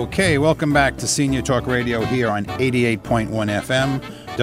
Okay, welcome back to Senior Talk Radio here on 88.1 FM,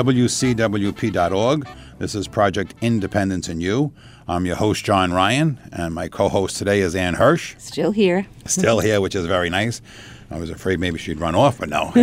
WCWP.org. This is Project Independence in You. I'm your host, John Ryan, and my co-host today is Ann Hirsch. Still here. Still here, which is very nice. I was afraid maybe she'd run off, but no.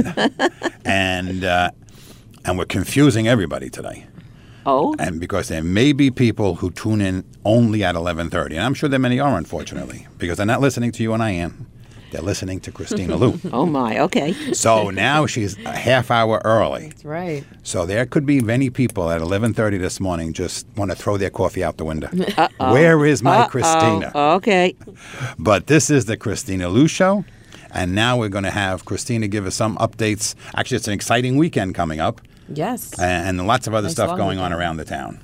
And we're confusing everybody today. Oh? And because there may be people who tune in only at 11:30, and I'm sure there many are, unfortunately, because they're not listening to you and I am. They're listening to Christina Liu. Oh, my. Okay. So now she's a half hour early. That's right. So there could be many people at 11:30 this morning just want to throw their coffee out the window. Uh-oh. Where is my Christina? Okay. But this is the Christina Liu Show. And now we're going to have Christina give us some updates. Actually, it's an exciting weekend coming up. Yes. And lots of other Nice stuff long going on weekend. around the town.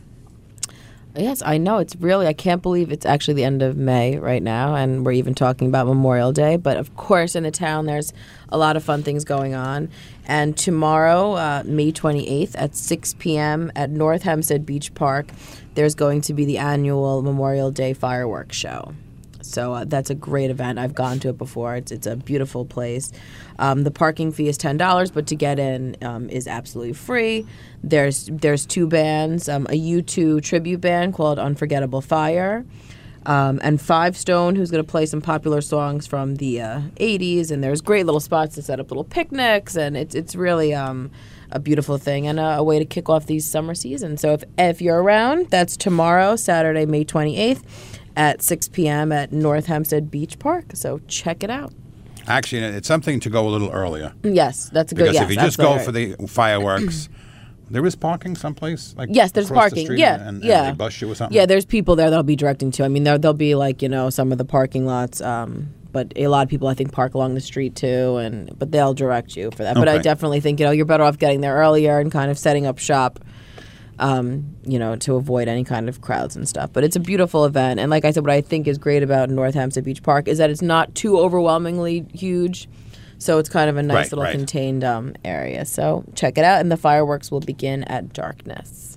Yes, I know. It's really, I can't believe it's actually the end of May right now, and we're even talking about Memorial Day. But of course, in the town, there's a lot of fun things going on. And tomorrow, May 28th at 6 p.m. at North Hempstead Beach Park, there's going to be the annual Memorial Day fireworks show. So that's a great event. I've gone to it before. It's a beautiful place. The parking fee is $10, but to get in is absolutely free. There's two bands, a U2 tribute band called Unforgettable Fire, and Five Stone, who's going to play some popular songs from the 80s. And there's great little spots to set up little picnics, and it's really a beautiful thing and a way to kick off these summer seasons. So if you're around, that's tomorrow, Saturday, May 28th. At 6 p.m. at North Hempstead Beach Park. So check it out. Actually, it's something to go a little earlier. Yes, that's a good. Because Yes, if you just go right. for the fireworks, there is parking someplace? Like yes, there's across parking. The street Yeah, and yeah. they bus you or something? Yeah, there's people there that'll be directing to. I mean, there'll be like, some of the parking lots, but a lot of people I think park along the street too, but they'll direct you for that. But I Okay. definitely think you're better off getting there earlier and kind of setting up shop. To avoid any kind of crowds and stuff. But it's a beautiful event. And like I said, what I think is great about North Hempstead Beach Park is that it's not too overwhelmingly huge. So it's kind of a nice little contained area. So check it out. And the fireworks will begin at darkness.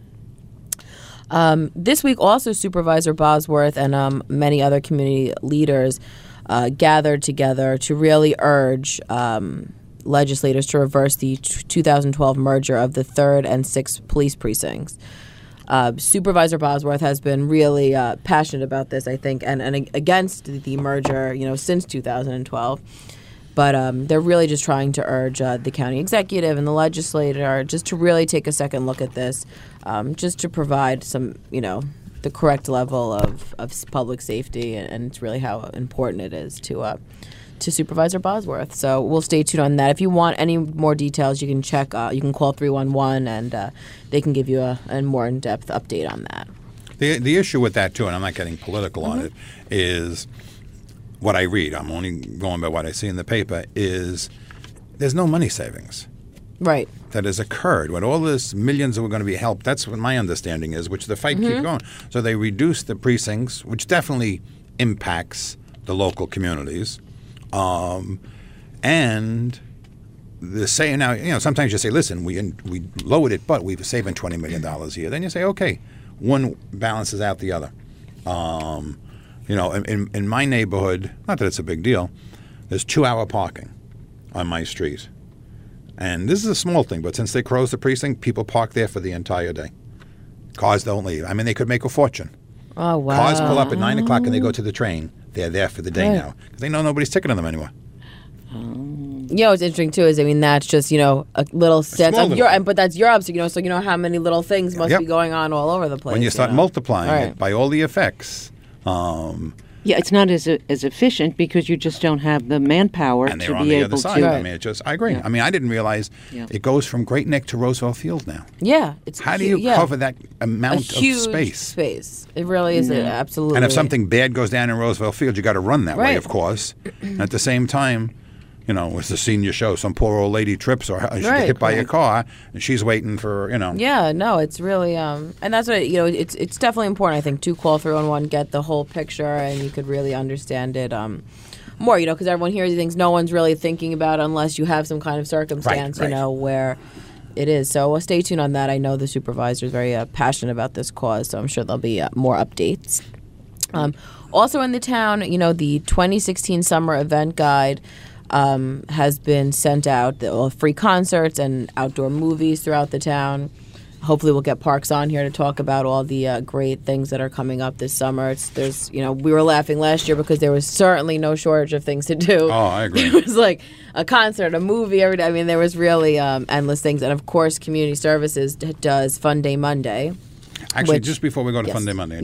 This week also Supervisor Bosworth and many other community leaders gathered together to really urge legislators to reverse the 2012 merger of the 3rd and 6th police precincts. Supervisor Bosworth has been really passionate about this, I think, and against the merger, since 2012. But they're really just trying to urge the county executive and the legislator just to really take a second look at this, just to provide some, the correct level of public safety, and it's really how important it is to Supervisor Bosworth. So we'll stay tuned on that. If you want any more details, you can check. You can call 311, and they can give you a more in-depth update on that. The issue with that, too, and I'm not getting political on it, is what I read. I'm only going by what I see in the paper, is there's no money savings. Right. That has occurred. When all this millions are going to be helped, that's what my understanding is, which the fight keeps going. So they reduce the precincts, which definitely impacts the local communities. And the saying now, sometimes you say, listen, we lowered it, but we've saving $20 million a year. Then you say, okay, one balances out the other. In my neighborhood, not that it's a big deal, there's 2-hour parking on my street. And this is a small thing, but since they closed the precinct, people park there for the entire day. Cars don't leave. I mean, they could make a fortune. Oh, wow. Cars pull up at 9 o'clock and they go to the train. They're there for the day now because they know nobody's ticketing them anymore. What's interesting too is, that's just a little sense of your, but that's your obstacle. So how many little things must be going on all over the place. When you start multiplying it by all the effects. It's not as efficient because you just don't have the manpower and to they're on be the able other side. to. I mean, I agree. Yeah. I mean, I didn't realize it goes from Great Neck to Roosevelt Field now. Yeah, it's how do you cover that amount of space? Space. It really is absolutely. And if something bad goes down in Roosevelt Field, you got to run that way, of course. And at the same time, it's a senior show. Some poor old lady trips or she gets hit by a car, and she's waiting for Yeah, no, it's really and that's what it's definitely important. I think to call 311, get the whole picture, and you could really understand it more. Because everyone hears things no one's really thinking about unless you have some kind of circumstance, where it is. So we'll stay tuned on that. I know the supervisor is very passionate about this cause, so I'm sure there'll be more updates. Also in the town, the 2016 summer event guide has been sent out. All free concerts and outdoor movies throughout the town. Hopefully, we'll get Parks on here to talk about all the great things that are coming up this summer. We were laughing last year because there was certainly no shortage of things to do. Oh, I agree. It was like a concert, a movie every day. I mean, there was really endless things. And of course, Community Services does Fun Day Monday. Actually, just before we go to Yes. Fun Day Monday,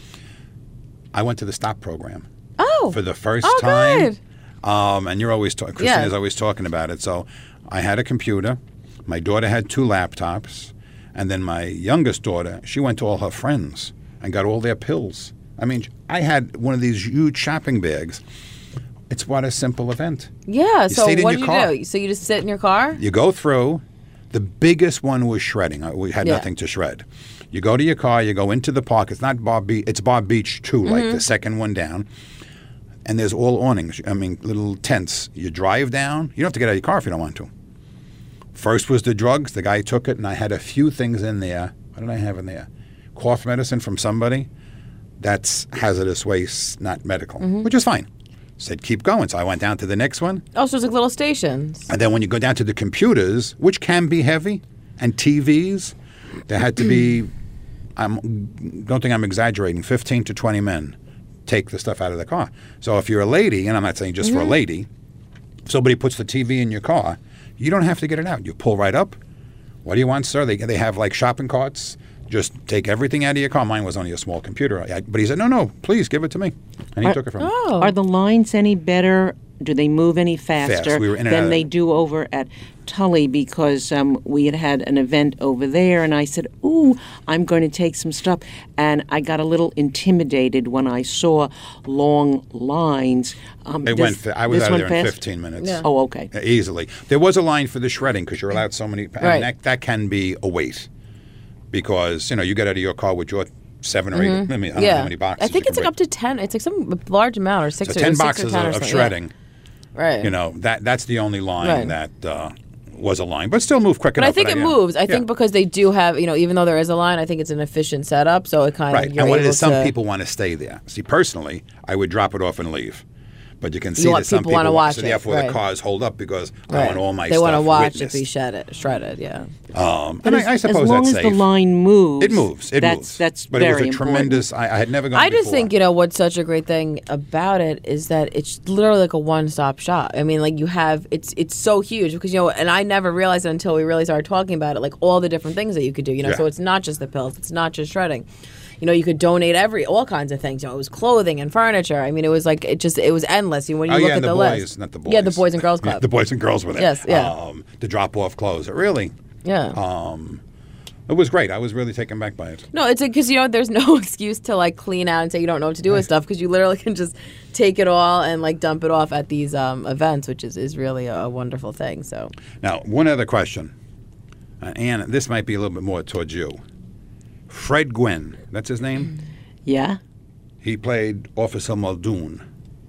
I went to the STOP program for the first time. Good. And you're always Christina's always talking about it. So I had a computer. My daughter had 2 laptops. And then my youngest daughter, she went to all her friends and got all their pills. I mean, I had one of these huge shopping bags. It's what a simple event. Yeah, so stayed in what your do car. you do? So you just sit in your car? You go through. The biggest one was shredding. We had nothing to shred. You go to your car. You go into the park. It's not Bar Beach. It's Bar Beach 2, like the second one down. And there's all awnings. I mean, little tents. You drive down. You don't have to get out of your car if you don't want to. First was the drugs. The guy took it, and I had a few things in there. What did I have in there? Cough medicine from somebody. That's hazardous waste, not medical, which is fine. Said, keep going. So I went down to the next one. Oh, so it's like little stations. And then when you go down to the computers, which can be heavy, and TVs, there had to be, don't think I'm exaggerating, 15 to 20 men take the stuff out of the car. So if you're a lady, and I'm not saying just for a lady, if somebody puts the TV in your car, you don't have to get it out. You pull right up. What do you want, sir? They have like shopping carts. Just take everything out of your car. Mine was only a small computer. But he said, no, please give it to me. And he took it from me. Are the lines any better? Do they move any faster We were in and out than of- they do over at Tully? Because we had an event over there, and I said, ooh, I'm going to take some stuff. And I got a little intimidated when I saw long lines. I was out of there in 15 minutes. Yeah. Oh, okay. Easily. There was a line for the shredding because you're allowed so many. Right. And that can be a wait because, you get out of your car with your 7 or 8. I mean, I don't know how many boxes. I think you it's can like bring. up to 10. It's like some large amount, or 6 So or 10 6 or boxes 10 or of something. shredding. Yeah. Right. That's the only line that was a line, but still move quick But enough. I think it moves. I think because they do have, even though there is a line, I think it's an efficient setup. So it kind right. of, you're And what it able is, some to- people want to stay there. See, personally, I would drop it off and leave. But you can see want that some people wanna people watch so it, therefore right. the cars hold up because I Right. want all my They stuff want to watch witnessed. it be shredded, yeah. And I suppose as long that's as safe. the line moves, It moves. It moves. That's but very it was a important. tremendous. I had never gone. I just before. think, what's such a great thing about it is that it's literally like a one-stop shop. I mean, like you have, it's so huge because, and I never realized it until we really started talking about it, like all the different things that you could do, Yeah. So it's not just the pills, it's not just shredding. You could donate all kinds of things. It was clothing and furniture. I mean, it was like, it was endless. When you look yeah, at and the boys, list. not the boys. Yeah, the Boys and Girls Yeah, Club. the Boys and Girls were there. Yes, yeah. The drop off clothes. Really, Yeah. it was great. I was really taken back by it. No, it's because there's no excuse to like clean out and say you don't know what to do with stuff because you literally can just take it all and like dump it off at these events, which is really a wonderful thing. So Now, one other question, Ann. This might be a little bit more towards you. Fred Gwynn, that's his name. Yeah. He played Officer Muldoon,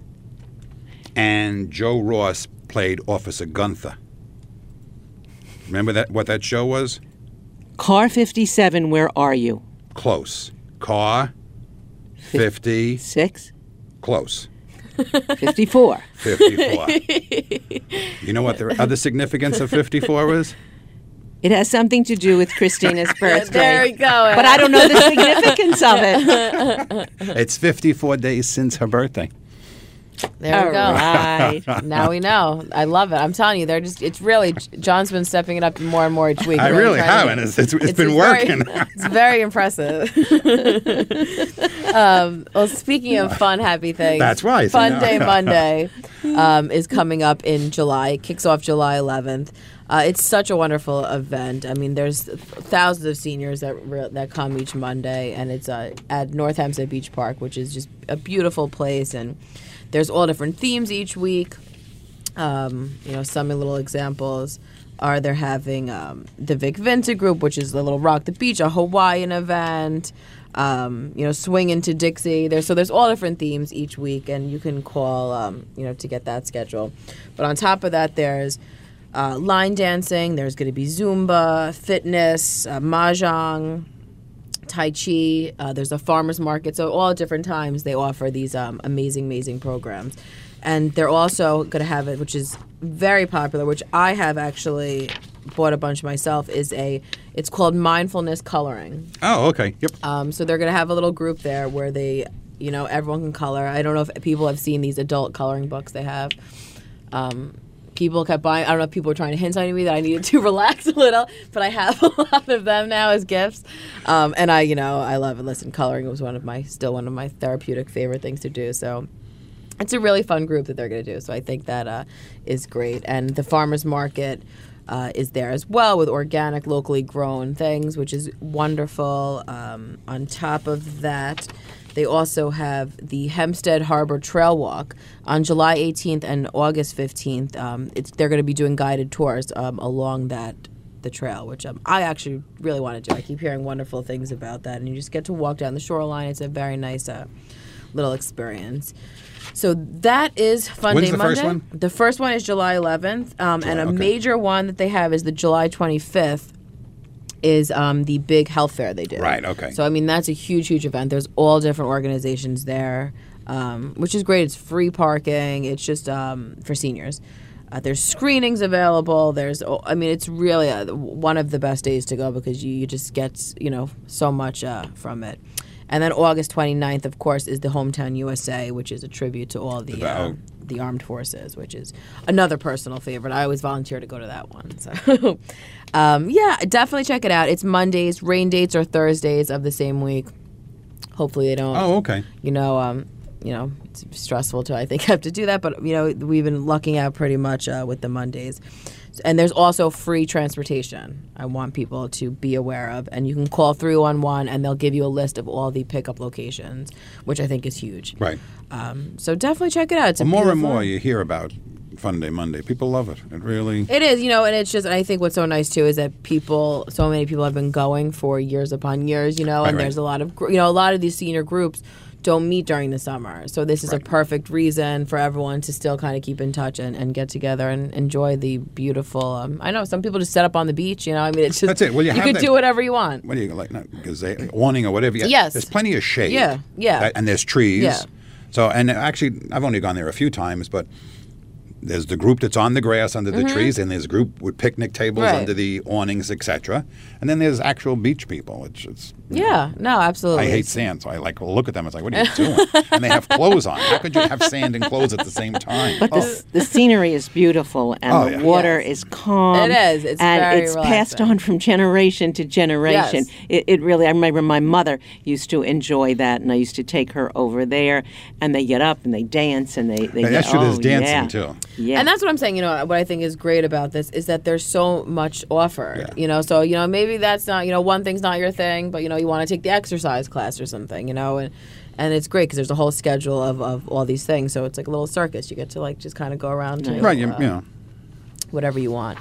and Joe Ross played Officer Gunther. Remember what that show was? Car 57, where are you? Close. Car 50. 6? Close. 54. 54. You know what the other significance of 54 is? It has something to do with Christina's birthday. there we go. But I don't know the significance of it. It's 54 days since her birthday. There All we go. right. Now we know. I love it. I'm telling you, it's really, John's been stepping it up more and more each week. I really trying have, to- and it's been very- working. It's very impressive. Well, speaking of fun, happy things. That's right. Fun Day Monday is coming up in July. It kicks off July 11th. It's such a wonderful event. I mean, there's thousands of seniors that come each Monday, and it's at North Hempstead Beach Park, which is just a beautiful place. And there's all different themes each week. Some little examples are they're having the Vic Vincent Group, which is the little Rock the Beach, a Hawaiian event. Swing into Dixie. There's all different themes each week, and you can call to get that schedule. But on top of that, there's line dancing. There's going to be Zumba, fitness, mahjong. Tai Chi. There's a farmer's market. So all different times they offer these amazing programs. And they're also going to have it, which is very popular, which I have actually bought a bunch myself, it's called mindfulness coloring. Oh, okay. Yep. So they're going to have a little group there where they, everyone can color. I don't know if people have seen these adult coloring books they have. People kept buying. I don't know if people were trying to hint on me that I needed to relax a little, but I have a lot of them now as gifts. And I love it. Listen, coloring was still one of my therapeutic favorite things to do. So it's a really fun group that they're going to do. So I think that is great. And the farmers market is there as well with organic, locally grown things, which is wonderful. On top of that, they also have the Hempstead Harbor Trail Walk on July 18th and August 15th. They're going to be doing guided tours along the trail, which I actually really want to do. I keep hearing wonderful things about that, and you just get to walk down the shoreline. It's a very nice little experience. So that is Fun When's Day the Monday. first one? The first one is July 11th, and a major one that they have is the July 25th. Is the big health fair they do. Right, okay. So, that's a huge event. There's all different organizations there, which is great. It's free parking. It's just for seniors. There's screenings available. It's really one of the best days to go because you just get, so much from it. And then August 29th, of course, is the Hometown USA, which is a tribute to all the armed forces, which is another personal favorite. I always volunteer to go to that one. So, definitely check it out. It's Mondays. Rain dates are Thursdays of the same week. Hopefully they don't. Oh, okay. It's stressful to, I think, have to do that. But, we've been lucking out pretty much with the Mondays. And there's also free transportation I want people to be aware of. And you can call 311 and they'll give you a list of all the pickup locations, which I think is huge. Right. So definitely check it out. It's more and more you hear about Fun Day Monday. People love it. It really... It is, and it's just, I think what's so nice, too, is that so many people have been going for years upon years, and there's a lot of, a lot of these senior groups don't meet during the summer. So this is a perfect reason for everyone to still kind of keep in touch and get together and enjoy the beautiful, I know some people just set up on the beach, it's just, that's it. Well, you could do whatever you want. What do you like? Awning or whatever. Yes. There's plenty of shade. Yeah. And there's trees. Yeah. So, and actually, I've only gone there a few times, but there's the group that's on the grass under the trees, and there's a group with picnic tables under the awnings, etc. And then there's actual beach people. It's no, absolutely. I hate sand, so I look at them. It's like, what are you doing? And they have clothes on. How could you have sand and clothes at the same time? But the scenery is beautiful, and the water is calm. It is. It's very it's relaxing. passed on from generation to generation. Yes. It really. I remember my mother used to enjoy that, and I used to take her over there, and they get up and they dance and they. That's true. There's dancing too. Yeah. And that's what I'm saying, what I think is great about this is that there's so much offered, so, maybe that's not, one thing's not your thing, but, you want to take the exercise class or something, and it's great because there's a whole schedule of all these things. So it's like a little circus. You get to, just kind of go around to whatever you want.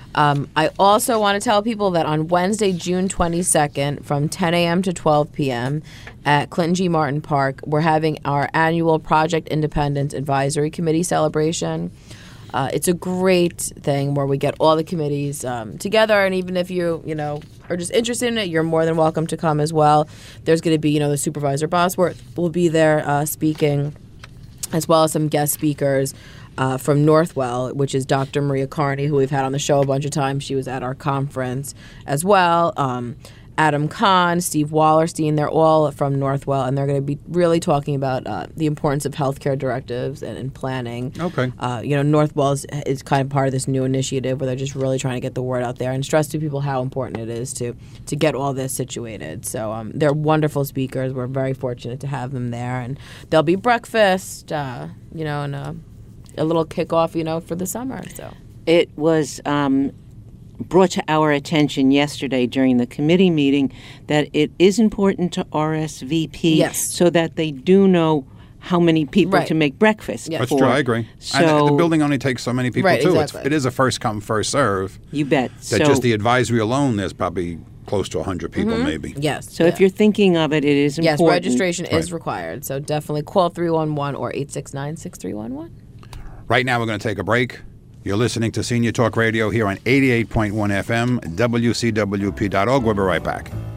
I also want to tell people that on Wednesday, June 22nd, from 10 a.m. to 12 p.m. at Clinton G. Martin Park, we're having our annual Project Independence Advisory Committee celebration. It's a great thing where we get all the committees together, and even if you are just interested in it, you're more than welcome to come as well. There's going to be, the Supervisor Bosworth will be there speaking, as well as some guest speakers. From Northwell, which is Dr. Maria Carney, who we've had on the show a bunch of times. She was at our conference as well. Adam Kahn, Steve Wallerstein, they're all from Northwell, and they're going to be really talking about the importance of healthcare directives and planning. Okay. Northwell is kind of part of this new initiative where they're just really trying to get the word out there and stress to people how important it is to get all this situated. So they're wonderful speakers. We're very fortunate to have them there, and there'll be breakfast, and a little kickoff, for the summer. So it was brought to our attention yesterday during the committee meeting that it is important to RSVP so that they do know how many people to make breakfast. That's true. I agree. So, and the building only takes so many people too. Exactly. It is a first come, first serve. You bet. That just the advisory alone, there's probably close to 100 people maybe. Yes. So if you're thinking of it, it is important. Yes, registration is required. So definitely call 311 or 869-6311. Right now, we're going to take a break. You're listening to Senior Talk Radio here on 88.1 FM, WCWP.org. We'll be right back.